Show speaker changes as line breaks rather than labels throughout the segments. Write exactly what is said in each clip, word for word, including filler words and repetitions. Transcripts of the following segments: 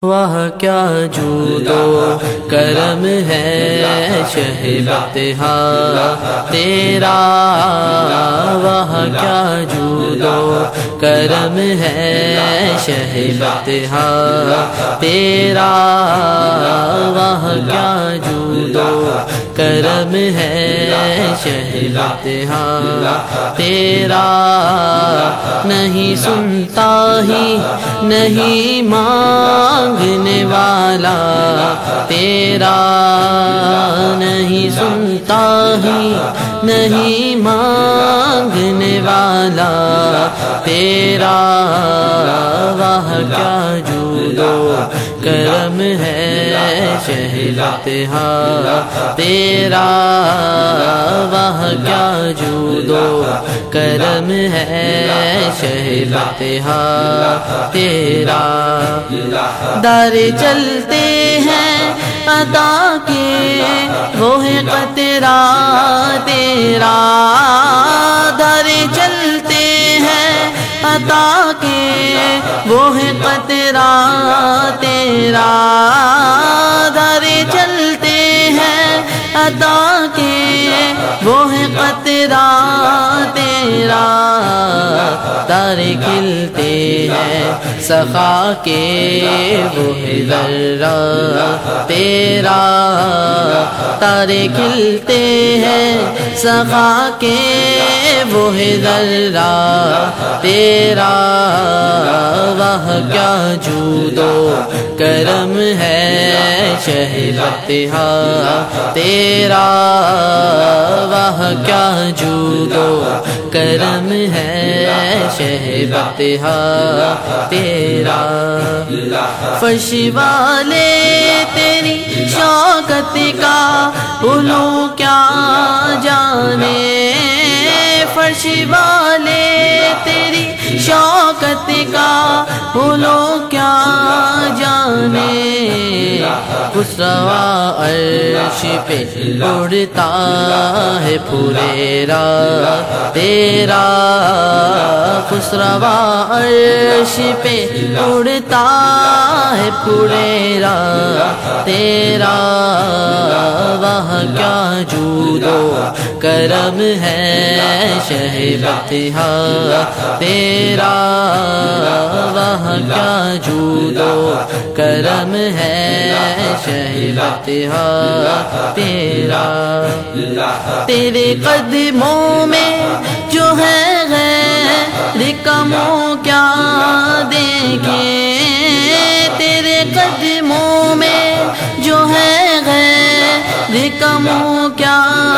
واہ کیا جود و کرم ہے شہ بطحا تیرا، واہ کیا جود و کرم ہے شہ بطحا تیرا، واہ کیا جود و کرم ہے شہ بطحا تیرا، نہیں سنتا ہی نہیں مانگنے والا تیرا، نہیں سنتا ہی نہیں مانگنے والا تیرا، واہ کیا جود و کرم ہے شہ بطحا تیرا، واہ کیا جود و کرم ہے شہ بطحا تیرا، در چلتے ہیں عطا کے وہ ہے قطرہ تیرا، در چلتے ہیں عطا کے وہ ہے قطرہ تیرا، در چلتے ہیں عطا کے وہ ہے قطرہ تیرا، تارے کھلتے ہیں سخا کے وہ ہے ذرہ تیرا، تارے کھلتے ہیں سخا کے وہ ہے ذرہ تیرا، واہ کیا جود و کرم ہے شہ بطحا تیرا، واہ کیا جود و کرم ہے شہ بطحا تیرا، فرش والے تیری شوکت کا علو کیا جانے، فرش والے تیری شوکت کا علو کیا جانے، خسروا عرش پہ اڑتا ہے پھریرا تیرا، خسروا عرش پہ اڑتا ہے پھریرا تیرا، واہ کیا جود و کرم ہے شہ بطحا تیرا، واہ کیا جود و کرم ہے شہ بطحا تیرا، تیرے قدموں میں جو ہے غیر کموں کیا دیکھیں، تیرے قدموں میں جو ہے غیر کموں کیا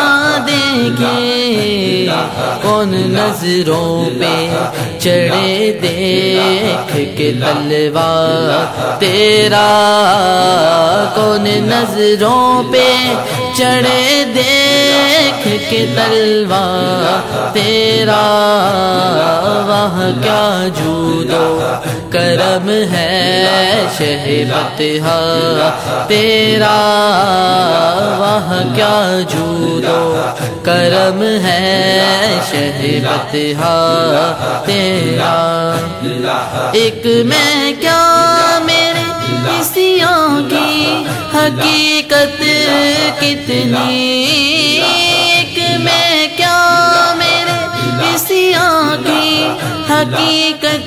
دیکھیں، کون نظروں پہ چڑھے دیکھ کے تلوار تیرا، کون نظروں پہ چڑھے دیکھ کے تلوار تیرا، واہ کیا جود و کرم ہے شہ بطحا تیرا، واہ کیا جود و کرم ہے شہ بطحا تیرا، ایک میں کیا میرے حصیوں کی حقیقت کتنی، ایک میں کیا میرے حصیوں کی حقیقت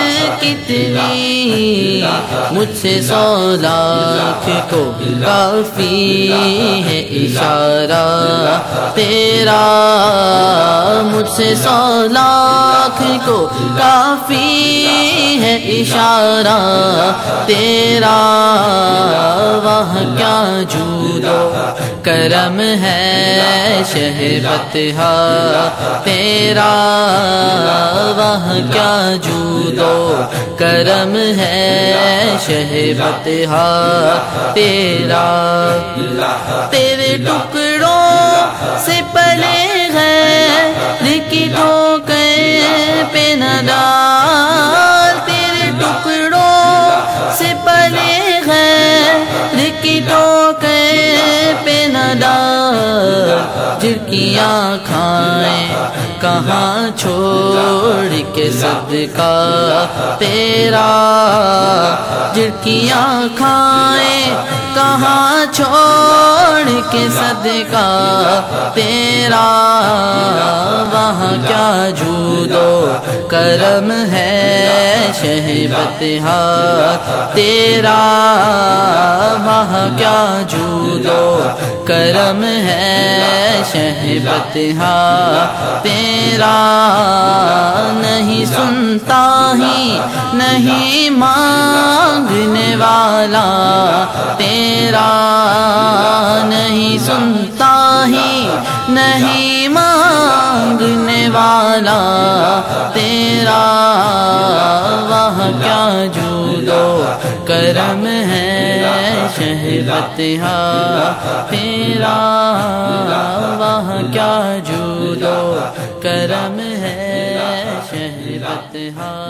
کتنی، مجھ سے سو لاکھ کو کافی ہے اشارہ تیرا، مجھ سے سو لاکھ کو کافی ہے اشارہ تیرا، واہ کیا جود و کرم ہے شہ بطحا تیرا، واہ کیا جود و کرم ہے شہ بطحا تیرا، تیرے ٹکڑوں سے پلے غیر کی ٹھوکر پہ نہ ڈال، تیرے ٹکڑوں سے پلے غیر کی ٹھوکر پہ نہ ڈال، جھڑکیاں کھائیں کہاں چھوڑ کے صدقہ تیرا، جھڑکیاں کھائیں کہاں چھوڑ کے صدقہ تیرا، وہاں کیا جود و کرم ہے شہبت تیرا، وہاں کیا جود و کرم ہے شہبت تیرا، نہیں سنتا ہی نہیں مانگنے والا تیرا، نہیں سنتا ہی نہیں مانگنے والا تیرا، وہاں کیا جود و کرم ہے شہبت تیرا، وہاں کیا جود و کرم ہے شہبت